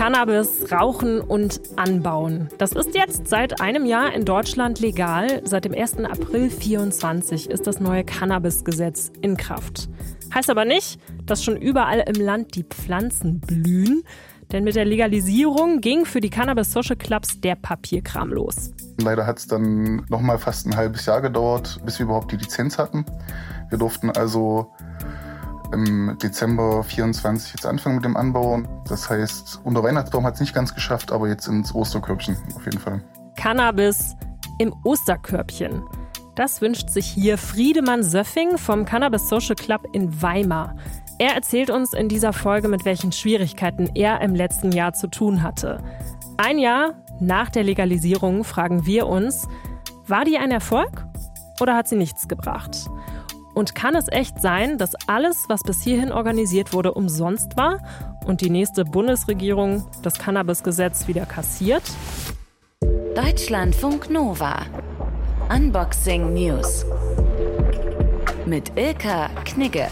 Cannabis, Rauchen und Anbauen. Das ist jetzt seit einem Jahr in Deutschland legal. Seit dem 1. April 2024 ist das neue Cannabis-Gesetz in Kraft. Heißt aber nicht, dass schon überall im Land die Pflanzen blühen. Denn mit der Legalisierung ging für die Cannabis Social Clubs der Papierkram los. Leider hat es dann nochmal fast ein halbes Jahr gedauert, bis wir überhaupt die Lizenz hatten. Wir durften also im Dezember 24 jetzt anfangen mit dem Anbau. Das heißt, unter Weihnachtsbaum hat es nicht ganz geschafft, aber jetzt ins Osterkörbchen auf jeden Fall. Cannabis im Osterkörbchen. Das wünscht sich hier Friedemann Söffing vom Cannabis Social Club in Weimar. Er erzählt uns in dieser Folge, mit welchen Schwierigkeiten er im letzten Jahr zu tun hatte. Ein Jahr nach der Legalisierung fragen wir uns, war die ein Erfolg oder hat sie nichts gebracht? Und kann es echt sein, dass alles, was bis hierhin organisiert wurde, umsonst war und die nächste Bundesregierung das Cannabis-Gesetz wieder kassiert? Deutschlandfunk Nova. Unboxing News. Mit Ilka Knigge.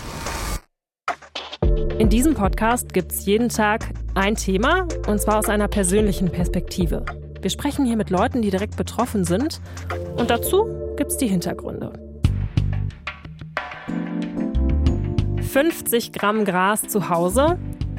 In diesem Podcast gibt es jeden Tag ein Thema, und zwar aus einer persönlichen Perspektive. Wir sprechen hier mit Leuten, die direkt betroffen sind, und dazu gibt es die Hintergründe. 50 Gramm Gras zu Hause,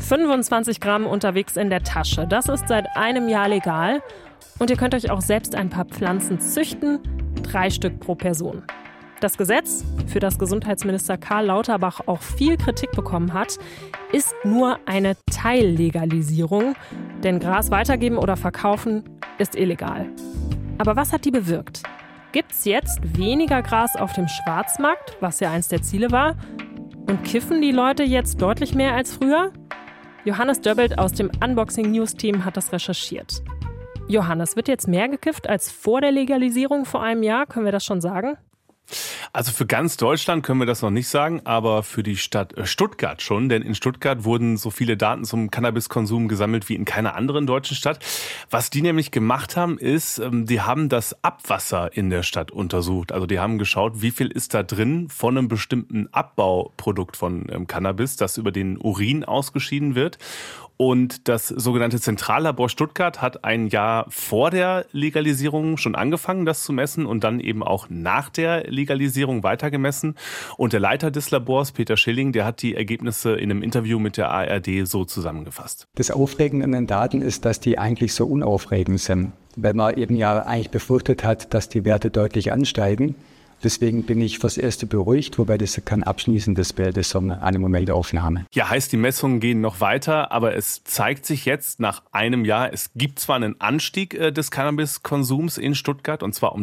25 Gramm unterwegs in der Tasche. Das ist seit einem Jahr legal. Und ihr könnt euch auch selbst ein paar Pflanzen züchten, 3 Stück pro Person. Das Gesetz, für das Gesundheitsminister Karl Lauterbach auch viel Kritik bekommen hat, ist nur eine Teillegalisierung. Denn Gras weitergeben oder verkaufen ist illegal. Aber was hat die bewirkt? Gibt es jetzt weniger Gras auf dem Schwarzmarkt, was ja eins der Ziele war? Und kiffen die Leute jetzt deutlich mehr als früher? Johannes Döbbelt aus dem Unboxing News Team hat das recherchiert. Johannes, wird jetzt mehr gekifft als vor der Legalisierung vor einem Jahr? Können wir das schon sagen? Also für ganz Deutschland können wir das noch nicht sagen, aber für die Stadt Stuttgart schon, denn in Stuttgart wurden so viele Daten zum Cannabiskonsum gesammelt wie in keiner anderen deutschen Stadt. Was die nämlich gemacht haben, ist, die haben das Abwasser in der Stadt untersucht. Also die haben geschaut, wie viel ist da drin von einem bestimmten Abbauprodukt von Cannabis, das über den Urin ausgeschieden wird. Und das sogenannte Zentrallabor Stuttgart hat ein Jahr vor der Legalisierung schon angefangen, das zu messen und dann eben auch nach der Legalisierung weitergemessen. Und der Leiter des Labors, Peter Schilling, der hat die Ergebnisse in einem Interview mit der ARD so zusammengefasst. Das Aufregende an den Daten ist, dass die eigentlich so unaufregend sind, weil man eben ja eigentlich befürchtet hat, dass die Werte deutlich ansteigen. Deswegen bin ich fürs Erste beruhigt, wobei das kein abschließendes Bild ist, sondern eine Momentaufnahme. Ja, heißt, die Messungen gehen noch weiter, aber es zeigt sich jetzt nach einem Jahr, es gibt zwar einen Anstieg des Cannabiskonsums in Stuttgart, und zwar um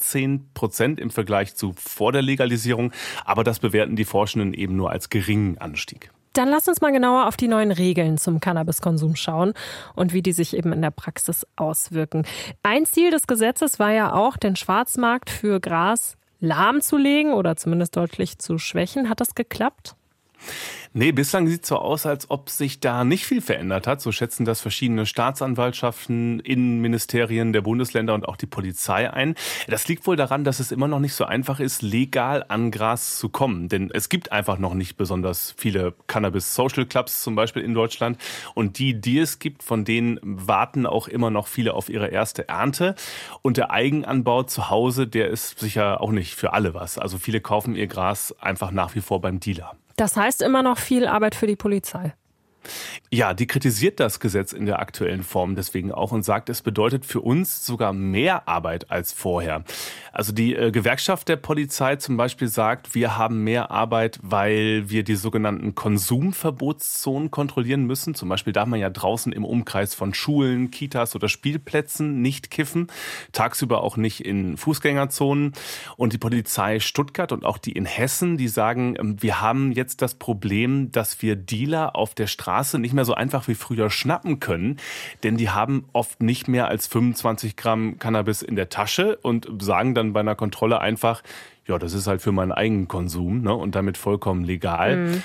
13% im Vergleich zu vor der Legalisierung, aber das bewerten die Forschenden eben nur als geringen Anstieg. Dann lasst uns mal genauer auf die neuen Regeln zum Cannabiskonsum schauen und wie die sich eben in der Praxis auswirken. Ein Ziel des Gesetzes war ja auch, den Schwarzmarkt für Gras lahmzulegen oder zumindest deutlich zu schwächen. Hat das geklappt? Nee, bislang sieht es so aus, als ob sich da nicht viel verändert hat. So schätzen das verschiedene Staatsanwaltschaften, Innenministerien der Bundesländer und auch die Polizei ein. Das liegt wohl daran, dass es immer noch nicht so einfach ist, legal an Gras zu kommen. Denn es gibt einfach noch nicht besonders viele Cannabis-Social Clubs zum Beispiel in Deutschland. Und die es gibt, von denen warten auch immer noch viele auf ihre erste Ernte. Und der Eigenanbau zu Hause, der ist sicher auch nicht für alle was. Also viele kaufen ihr Gras einfach nach wie vor beim Dealer. Das heißt immer noch viel Arbeit für die Polizei. Ja, die kritisiert das Gesetz in der aktuellen Form deswegen auch und sagt, es bedeutet für uns sogar mehr Arbeit als vorher. Also die Gewerkschaft der Polizei zum Beispiel sagt, wir haben mehr Arbeit, weil wir die sogenannten Konsumverbotszonen kontrollieren müssen. Zum Beispiel darf man ja draußen im Umkreis von Schulen, Kitas oder Spielplätzen nicht kiffen, tagsüber auch nicht in Fußgängerzonen. Und die Polizei Stuttgart und auch die in Hessen, die sagen, wir haben jetzt das Problem, dass wir Dealer auf der Straße nicht mehr so einfach wie früher schnappen können, denn die haben oft nicht mehr als 25 Gramm Cannabis in der Tasche und sagen dann bei einer Kontrolle einfach, ja, das ist halt für meinen eigenen Konsum, ne, und damit vollkommen legal.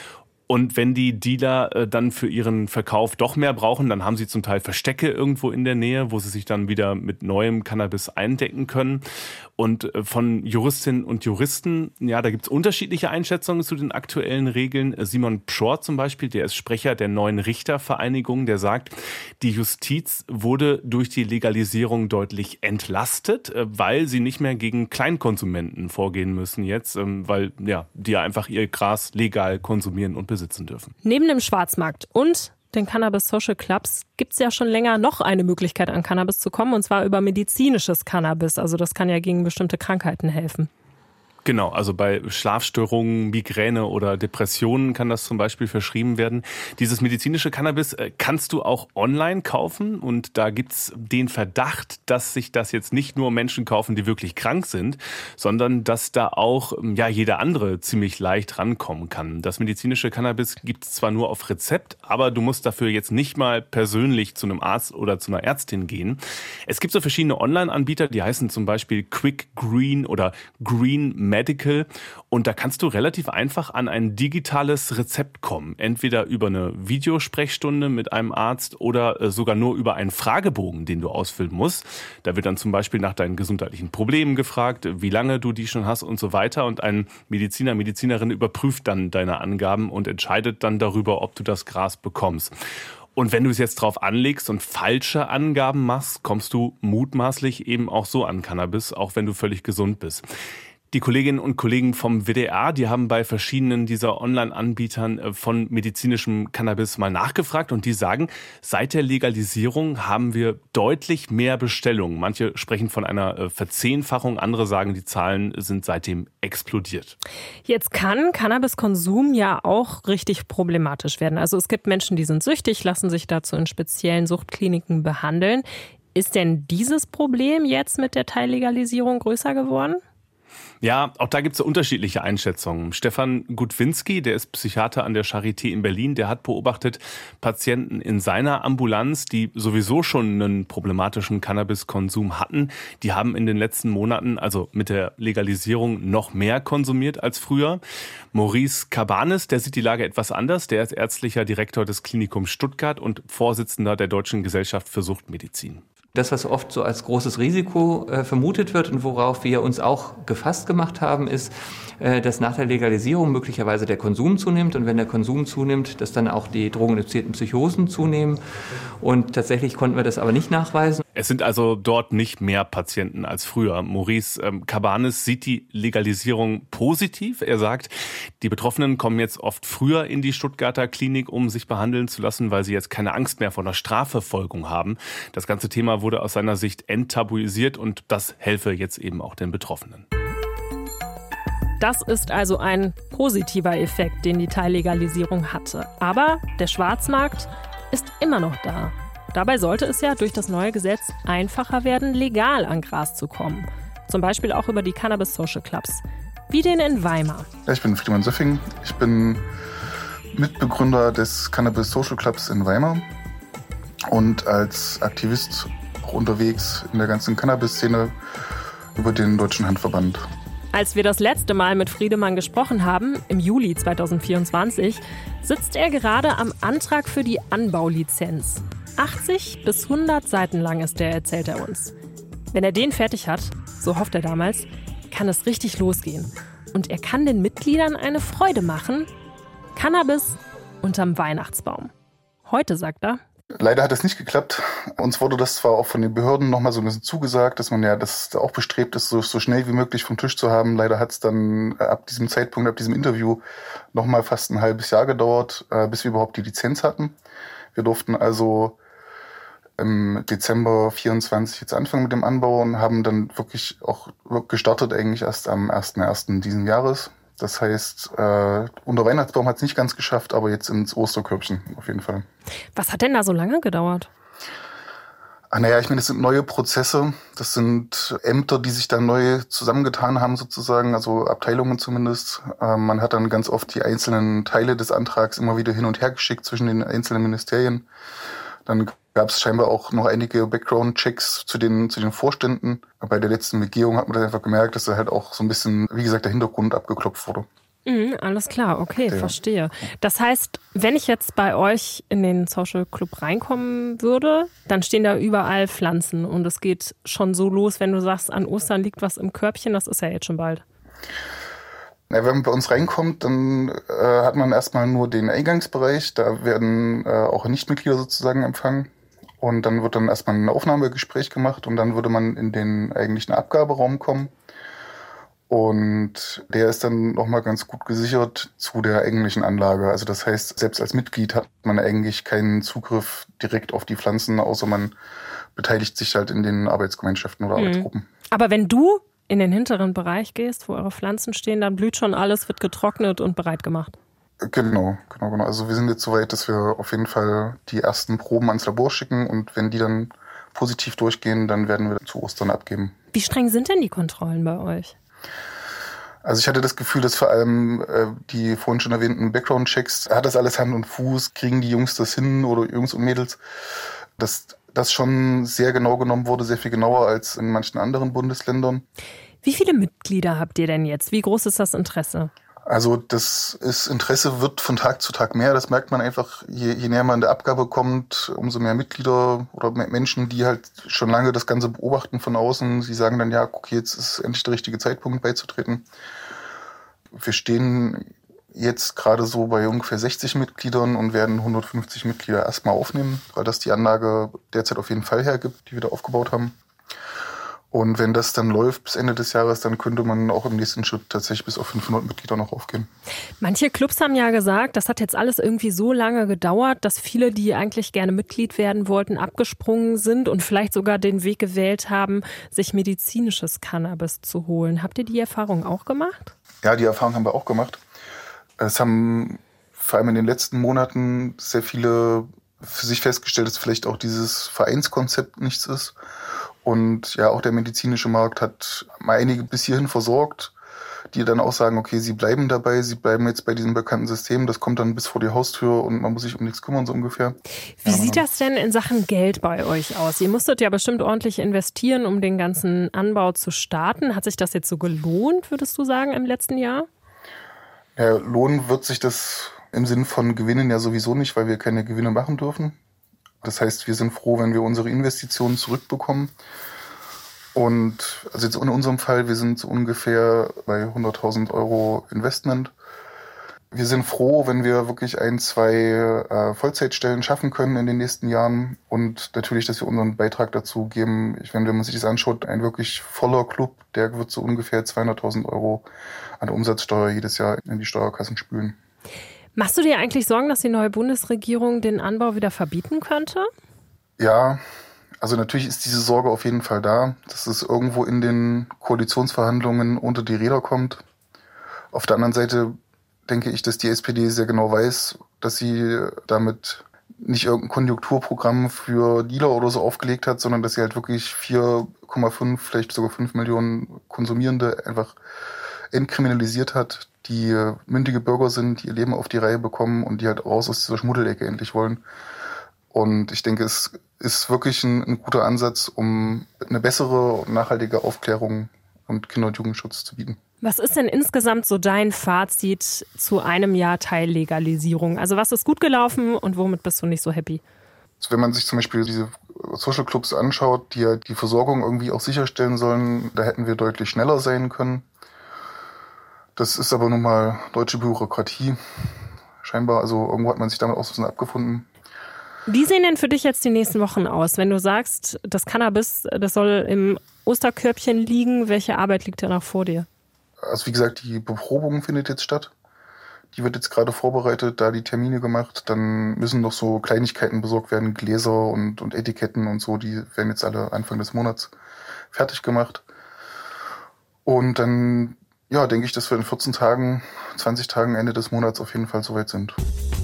Und wenn die Dealer dann für ihren Verkauf doch mehr brauchen, dann haben sie zum Teil Verstecke irgendwo in der Nähe, wo sie sich dann wieder mit neuem Cannabis eindecken können. Und von Juristinnen und Juristen, ja, da gibt es unterschiedliche Einschätzungen zu den aktuellen Regeln. Simon Pschorr zum Beispiel, der ist Sprecher der neuen Richtervereinigung, der sagt, die Justiz wurde durch die Legalisierung deutlich entlastet, weil sie nicht mehr gegen Kleinkonsumenten vorgehen müssen jetzt, weil ja, die einfach ihr Gras legal konsumieren und besitzen dürfen. Neben dem Schwarzmarkt und den Cannabis Social Clubs gibt es ja schon länger noch eine Möglichkeit, an Cannabis zu kommen, und zwar über medizinisches Cannabis. Also das kann ja gegen bestimmte Krankheiten helfen. Genau, also bei Schlafstörungen, Migräne oder Depressionen kann das zum Beispiel verschrieben werden. Dieses medizinische Cannabis kannst du auch online kaufen, und da gibt's den Verdacht, dass sich das jetzt nicht nur Menschen kaufen, die wirklich krank sind, sondern dass da auch ja jeder andere ziemlich leicht rankommen kann. Das medizinische Cannabis gibt's zwar nur auf Rezept, aber du musst dafür jetzt nicht mal persönlich zu einem Arzt oder zu einer Ärztin gehen. Es gibt so verschiedene Online-Anbieter, die heißen zum Beispiel Quick Green oder Green Medical, und da kannst du relativ einfach an ein digitales Rezept kommen. Entweder über eine Videosprechstunde mit einem Arzt oder sogar nur über einen Fragebogen, den du ausfüllen musst. Da wird dann zum Beispiel nach deinen gesundheitlichen Problemen gefragt, wie lange du die schon hast und so weiter. Und ein Mediziner, Medizinerin überprüft dann deine Angaben und entscheidet dann darüber, ob du das Gras bekommst. Und wenn du es jetzt drauf anlegst und falsche Angaben machst, kommst du mutmaßlich eben auch so an Cannabis, auch wenn du völlig gesund bist. Die Kolleginnen und Kollegen vom WDR, die haben bei verschiedenen dieser Online-Anbietern von medizinischem Cannabis mal nachgefragt, und die sagen, seit der Legalisierung haben wir deutlich mehr Bestellungen. Manche sprechen von einer Verzehnfachung, andere sagen, die Zahlen sind seitdem explodiert. Jetzt kann Cannabiskonsum ja auch richtig problematisch werden. Also es gibt Menschen, die sind süchtig, lassen sich dazu in speziellen Suchtkliniken behandeln. Ist denn dieses Problem jetzt mit der Teillegalisierung größer geworden? Ja, auch da gibt es unterschiedliche Einschätzungen. Stefan Gutwinski, der ist Psychiater an der Charité in Berlin, der hat beobachtet, Patienten in seiner Ambulanz, die sowieso schon einen problematischen Cannabiskonsum hatten, die haben in den letzten Monaten, also mit der Legalisierung, noch mehr konsumiert als früher. Maurice Cabanes, der sieht die Lage etwas anders. Der ist ärztlicher Direktor des Klinikums Stuttgart und Vorsitzender der Deutschen Gesellschaft für Suchtmedizin. Das, was oft so als großes Risiko vermutet wird und worauf wir uns auch gefasst gemacht haben, ist, dass nach der Legalisierung möglicherweise der Konsum zunimmt. Und wenn der Konsum zunimmt, dass dann auch die drogeninduzierten Psychosen zunehmen. Und tatsächlich konnten wir das aber nicht nachweisen. Es sind also dort nicht mehr Patienten als früher. Maurice Cabanes sieht die Legalisierung positiv. Er sagt, die Betroffenen kommen jetzt oft früher in die Stuttgarter Klinik, um sich behandeln zu lassen, weil sie jetzt keine Angst mehr vor einer Strafverfolgung haben. Das ganze Thema wurde aus seiner Sicht enttabuisiert, und das helfe jetzt eben auch den Betroffenen. Das ist also ein positiver Effekt, den die Teillegalisierung hatte. Aber der Schwarzmarkt ist immer noch da. Dabei sollte es ja durch das neue Gesetz einfacher werden, legal an Gras zu kommen. Zum Beispiel auch über die Cannabis Social Clubs, wie den in Weimar. Ja, ich bin Friedemann Söffing. Ich bin Mitbegründer des Cannabis Social Clubs in Weimar und als Aktivist auch unterwegs in der ganzen Cannabis-Szene über den Deutschen Handverband. Als wir das letzte Mal mit Friedemann gesprochen haben, im Juli 2024, sitzt er gerade am Antrag für die Anbaulizenz. 80 bis 100 Seiten lang ist der, erzählt er uns. Wenn er den fertig hat, so hofft er damals, kann es richtig losgehen. Und er kann den Mitgliedern eine Freude machen. Cannabis unterm Weihnachtsbaum. Heute, sagt er, leider hat es nicht geklappt. Uns wurde das zwar auch von den Behörden nochmal so ein bisschen zugesagt, dass man ja das auch bestrebt ist, so schnell wie möglich vom Tisch zu haben. Leider hat es dann ab diesem Zeitpunkt, ab diesem Interview nochmal fast ein halbes Jahr gedauert, bis wir überhaupt die Lizenz hatten. Wir durften also im Dezember 24 jetzt anfangen mit dem Anbau und haben dann wirklich auch gestartet eigentlich erst am 1.1. diesen Jahres. Das heißt, unter Weihnachtsbaum hat es nicht ganz geschafft, aber jetzt ins Osterkörbchen auf jeden Fall. Was hat denn da so lange gedauert? Ich meine, das sind neue Prozesse. Das sind Ämter, die sich dann neu zusammengetan haben sozusagen, also Abteilungen zumindest. Man hat dann ganz oft die einzelnen Teile des Antrags immer wieder hin und her geschickt zwischen den einzelnen Ministerien. Dann gab es scheinbar auch noch einige Background-Checks zu den Vorständen. Bei der letzten Begehung hat man dann einfach gemerkt, dass da halt auch so ein bisschen, wie gesagt, der Hintergrund abgeklopft wurde. Alles klar, okay, verstehe. Das heißt, wenn ich jetzt bei euch in den Social Club reinkommen würde, dann stehen da überall Pflanzen und es geht schon so los, wenn du sagst, an Ostern liegt was im Körbchen, das ist ja jetzt schon bald. Ja, wenn man bei uns reinkommt, dann hat man erstmal nur den Eingangsbereich, da werden auch Nichtmitglieder sozusagen empfangen und dann wird dann erstmal ein Aufnahmegespräch gemacht und dann würde man in den eigentlichen Abgaberaum kommen. Und der ist dann nochmal ganz gut gesichert zu der eigentlichen Anlage. Also das heißt, selbst als Mitglied hat man eigentlich keinen Zugriff direkt auf die Pflanzen, außer man beteiligt sich halt in den Arbeitsgemeinschaften oder Arbeitsgruppen. Aber wenn du in den hinteren Bereich gehst, wo eure Pflanzen stehen, dann blüht schon alles, wird getrocknet und bereit gemacht. Genau. Also wir sind jetzt so weit, dass wir auf jeden Fall die ersten Proben ans Labor schicken und wenn die dann positiv durchgehen, dann werden wir zu Ostern abgeben. Wie streng sind denn die Kontrollen bei euch? Also ich hatte das Gefühl, dass vor allem die vorhin schon erwähnten Background-Checks, hat das alles Hand und Fuß, kriegen die Jungs das hin oder Jungs und Mädels, dass das schon sehr genau genommen wurde, sehr viel genauer als in manchen anderen Bundesländern. Wie viele Mitglieder habt ihr denn jetzt? Wie groß ist das Interesse? Also das Interesse wird von Tag zu Tag mehr. Das merkt man einfach, je näher man der Abgabe kommt, umso mehr Mitglieder oder Menschen, die halt schon lange das Ganze beobachten von außen. Sie sagen dann, ja, okay, jetzt ist endlich der richtige Zeitpunkt beizutreten. Wir stehen jetzt gerade so bei ungefähr 60 Mitgliedern und werden 150 Mitglieder erstmal aufnehmen, weil das die Anlage derzeit auf jeden Fall hergibt, die wir da aufgebaut haben. Und wenn das dann läuft bis Ende des Jahres, dann könnte man auch im nächsten Schritt tatsächlich bis auf 500 Mitglieder noch aufgehen. Manche Clubs haben ja gesagt, das hat jetzt alles irgendwie so lange gedauert, dass viele, die eigentlich gerne Mitglied werden wollten, abgesprungen sind und vielleicht sogar den Weg gewählt haben, sich medizinisches Cannabis zu holen. Habt ihr die Erfahrung auch gemacht? Ja, die Erfahrung haben wir auch gemacht. Es haben vor allem in den letzten Monaten sehr viele für sich festgestellt, dass vielleicht auch dieses Vereinskonzept nichts ist. Und ja, auch der medizinische Markt hat mal einige bis hierhin versorgt, die dann auch sagen, okay, sie bleiben dabei, sie bleiben jetzt bei diesem bekannten System, das kommt dann bis vor die Haustür und man muss sich um nichts kümmern, so ungefähr. Wie sieht das denn in Sachen Geld bei euch aus? Ihr musstet ja bestimmt ordentlich investieren, um den ganzen Anbau zu starten. Hat sich das jetzt so gelohnt, würdest du sagen, im letzten Jahr? Ja, lohnen wird sich das im Sinn von Gewinnen ja sowieso nicht, weil wir keine Gewinne machen dürfen. Das heißt, wir sind froh, wenn wir unsere Investitionen zurückbekommen. Und also jetzt in unserem Fall, wir sind so ungefähr bei 100.000 Euro Investment. Wir sind froh, wenn wir wirklich 1-2 Vollzeitstellen schaffen können in den nächsten Jahren. Und natürlich, dass wir unseren Beitrag dazu geben. Wenn man sich das anschaut, ein wirklich voller Club, der wird so ungefähr 200.000 Euro an Umsatzsteuer jedes Jahr in die Steuerkassen spülen. Machst du dir eigentlich Sorgen, dass die neue Bundesregierung den Anbau wieder verbieten könnte? Ja, also natürlich ist diese Sorge auf jeden Fall da, dass es irgendwo in den Koalitionsverhandlungen unter die Räder kommt. Auf der anderen Seite denke ich, dass die SPD sehr genau weiß, dass sie damit nicht irgendein Konjunkturprogramm für Dealer oder so aufgelegt hat, sondern dass sie halt wirklich 4,5, vielleicht sogar 5 Millionen Konsumierende einfach entkriminalisiert hat, die mündige Bürger sind, die ihr Leben auf die Reihe bekommen und die halt raus aus dieser Schmuddelecke endlich wollen. Und ich denke, es ist wirklich ein guter Ansatz, um eine bessere und nachhaltige Aufklärung und Kinder- und Jugendschutz zu bieten. Was ist denn insgesamt so dein Fazit zu einem Jahr Teillegalisierung? Also was ist gut gelaufen und womit bist du nicht so happy? Also wenn man sich zum Beispiel diese Social Clubs anschaut, die ja die Versorgung irgendwie auch sicherstellen sollen, da hätten wir deutlich schneller sein können. Das ist aber nun mal deutsche Bürokratie. Scheinbar, also irgendwo hat man sich damit auch so ein bisschen abgefunden. Wie sehen denn für dich jetzt die nächsten Wochen aus? Wenn du sagst, das Cannabis, das soll im Osterkörbchen liegen, welche Arbeit liegt da noch vor dir? Also wie gesagt, die Beprobung findet jetzt statt. Die wird jetzt gerade vorbereitet, da die Termine gemacht. Dann müssen noch so Kleinigkeiten besorgt werden, Gläser und Etiketten und so. Die werden jetzt alle Anfang des Monats fertig gemacht. Und dann denke ich, dass wir in 14 Tagen, 20 Tagen Ende des Monats auf jeden Fall soweit sind.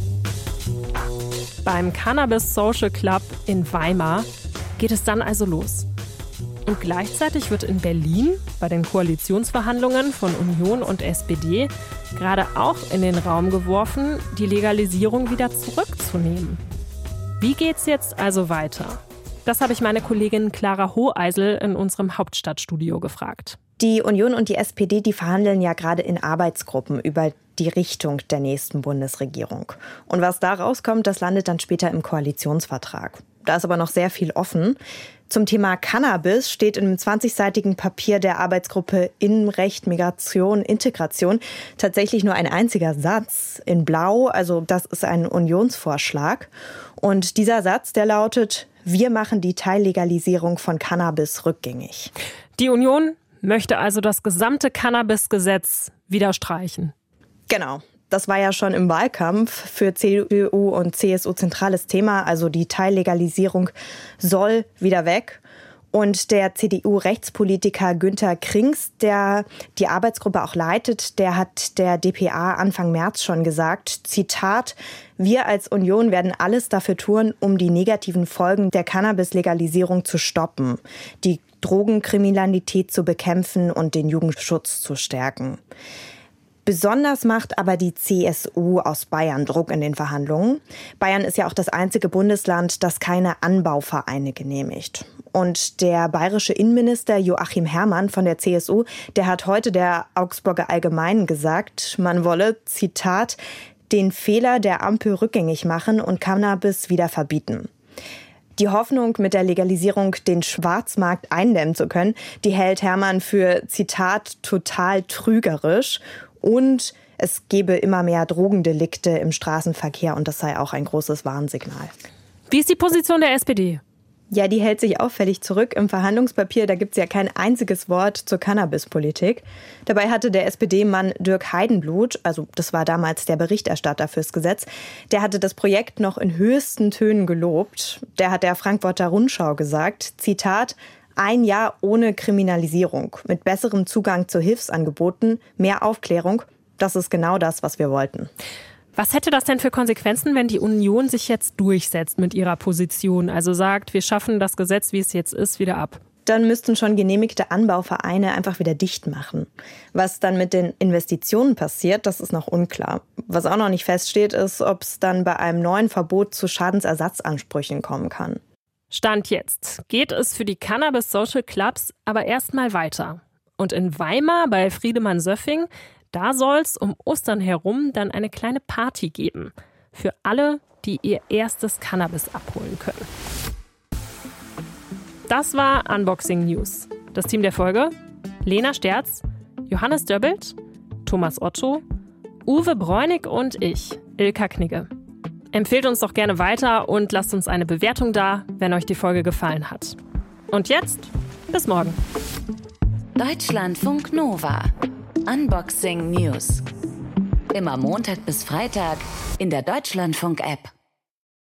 Beim Cannabis Social Club in Weimar geht es dann also los. Und gleichzeitig wird in Berlin bei den Koalitionsverhandlungen von Union und SPD gerade auch in den Raum geworfen, die Legalisierung wieder zurückzunehmen. Wie geht's jetzt also weiter? Das habe ich meine Kollegin Clara Hoheisel in unserem Hauptstadtstudio gefragt. Die Union und die SPD, die verhandeln ja gerade in Arbeitsgruppen über die Richtung der nächsten Bundesregierung. Und was da rauskommt, das landet dann später im Koalitionsvertrag. Da ist aber noch sehr viel offen. Zum Thema Cannabis steht in einem 20-seitigen Papier der Arbeitsgruppe Innenrecht, Migration, Integration tatsächlich nur ein einziger Satz in Blau. Also das ist ein Unionsvorschlag. Und dieser Satz, der lautet: Wir machen die Teillegalisierung von Cannabis rückgängig. Die Union möchte also das gesamte Cannabis-Gesetz wieder streichen. Genau. Das war ja schon im Wahlkampf für CDU und CSU zentrales Thema. Also die Teillegalisierung soll wieder weg. Und der CDU-Rechtspolitiker Günther Krings, der die Arbeitsgruppe auch leitet, der hat der dpa Anfang März schon gesagt, Zitat: Wir als Union werden alles dafür tun, um die negativen Folgen der Cannabis-Legalisierung zu stoppen, die Drogenkriminalität zu bekämpfen und den Jugendschutz zu stärken. Besonders macht aber die CSU aus Bayern Druck in den Verhandlungen. Bayern ist ja auch das einzige Bundesland, das keine Anbauvereine genehmigt. Und der bayerische Innenminister Joachim Herrmann von der CSU, der hat heute der Augsburger Allgemeinen gesagt, man wolle, Zitat, den Fehler der Ampel rückgängig machen und Cannabis wieder verbieten. Die Hoffnung, mit der Legalisierung den Schwarzmarkt eindämmen zu können, die hält Herrmann für, Zitat, total trügerisch. Und es gebe immer mehr Drogendelikte im Straßenverkehr und das sei auch ein großes Warnsignal. Wie ist die Position der SPD? Ja, die hält sich auffällig zurück. Im Verhandlungspapier, da gibt es ja kein einziges Wort zur Cannabispolitik. Dabei hatte der SPD-Mann Dirk Heidenblut, also das war damals der Berichterstatter fürs Gesetz, der hatte das Projekt noch in höchsten Tönen gelobt. Der hat der Frankfurter Rundschau gesagt, Zitat: Ein Jahr ohne Kriminalisierung, mit besserem Zugang zu Hilfsangeboten, mehr Aufklärung. Das ist genau das, was wir wollten. Was hätte das denn für Konsequenzen, wenn die Union sich jetzt durchsetzt mit ihrer Position? Also sagt, wir schaffen das Gesetz, wie es jetzt ist, wieder ab. Dann müssten schon genehmigte Anbauvereine einfach wieder dicht machen. Was dann mit den Investitionen passiert, das ist noch unklar. Was auch noch nicht feststeht, ist, ob es dann bei einem neuen Verbot zu Schadensersatzansprüchen kommen kann. Stand jetzt geht es für die Cannabis Social Clubs aber erstmal weiter. Und in Weimar bei Friedemann Söffing, da soll es um Ostern herum dann eine kleine Party geben. Für alle, die ihr erstes Cannabis abholen können. Das war Unboxing News. Das Team der Folge: Lena Sterz, Johannes Döbbelt, Thomas Otto, Uwe Bräunig und ich, Ilka Knigge. Empfehlt uns doch gerne weiter und lasst uns eine Bewertung da, wenn euch die Folge gefallen hat. Und jetzt, bis morgen. Deutschlandfunk Nova. Unboxing News. Immer Montag bis Freitag in der Deutschlandfunk-App.